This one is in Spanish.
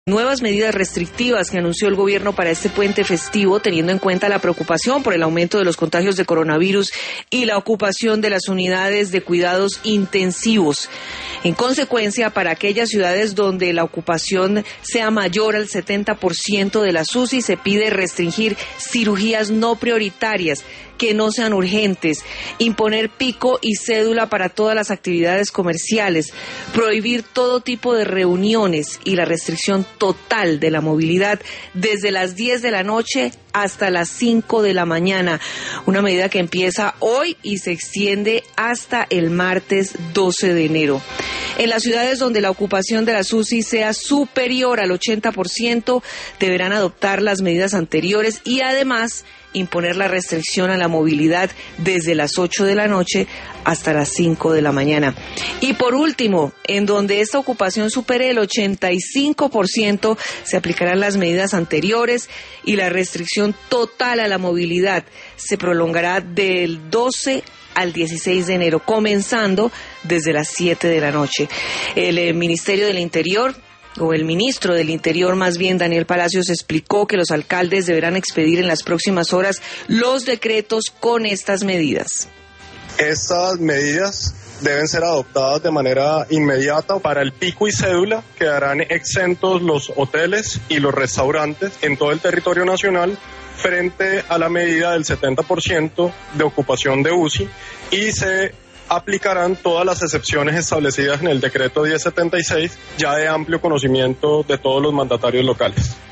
Nuevas medidas restrictivas que anunció el gobierno para este puente festivo, teniendo en cuenta la preocupación por el aumento de los contagios de coronavirus y la ocupación de las unidades de cuidados intensivos. En consecuencia, para aquellas ciudades donde la ocupación sea mayor al 70% de las UCI, se pide restringir cirugías no prioritarias, que no sean urgentes, imponer pico y cédula para todas las actividades comerciales, prohibir todo tipo de reuniones y la restricción total de la movilidad desde las 10 de la noche hasta las 5 de la mañana. Una medida que empieza hoy y se extiende hasta el martes 12 de enero. En las ciudades donde la ocupación de las UCI sea superior al 80%, deberán adoptar las medidas anteriores y además imponer la restricción a la movilidad desde las 8 de la noche hasta las 5 de la mañana. Y por último, en donde esta ocupación supere el 85%, se aplicarán las medidas anteriores y la restricción total a la movilidad se prolongará del 12 al 16 de enero, comenzando desde las 7 de la noche. El Ministerio del Interior, o el ministro del Interior más bien, Daniel Palacios, explicó que los alcaldes deberán expedir en las próximas horas los decretos con estas medidas. Estas medidas deben ser adoptadas de manera inmediata. Para el pico y cédula quedarán exentos los hoteles y los restaurantes en todo el territorio nacional frente a la medida del 70% de ocupación de UCI y se aplicarán todas las excepciones establecidas en el decreto 1076, ya de amplio conocimiento de todos los mandatarios locales.